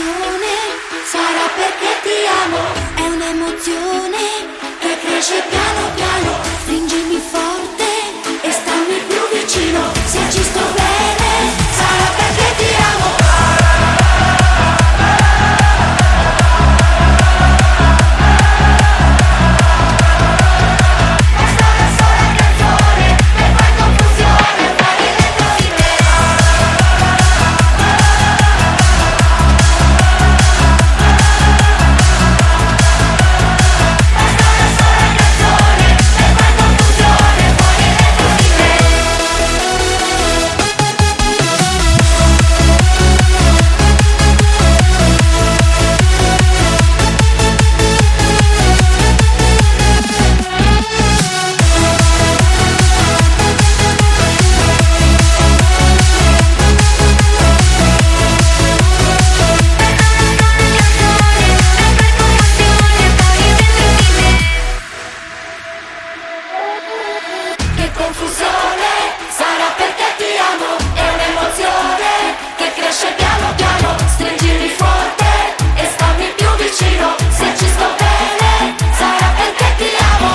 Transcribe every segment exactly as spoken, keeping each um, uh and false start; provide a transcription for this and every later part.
confusione, sarà perché ti amo. È un'emozione che cresce piano piano. Stringimi forte e stammi più vicino. Se ci sto bene, sarà perché ti amo. Basta una sola canzone per far confusione fuori dentro di me. Basta una sola canzone per far confusione fuori dentro di me. Che confusione, sarà perché ti amo. È un'emozione che cresce piano piano. Stringimi forte e stammi più vicino. Se ci sto bene, sarà perché ti amo.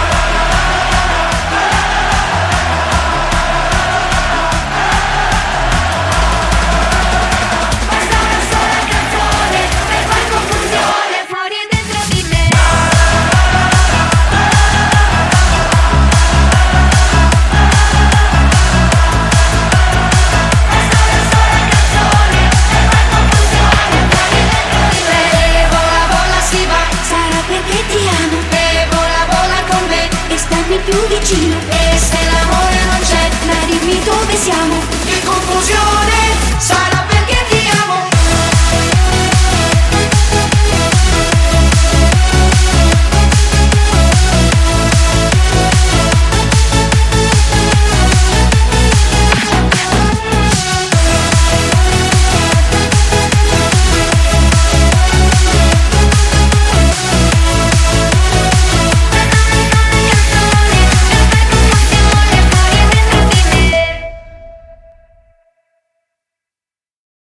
Basta una sola canzone per far confusione fuori e dentro di me. Basta una sola canzone per far confusione fuori dentro di me. E vola vola si va, sarà perché ti amo. E vola vola con me e stammi più vicino. E se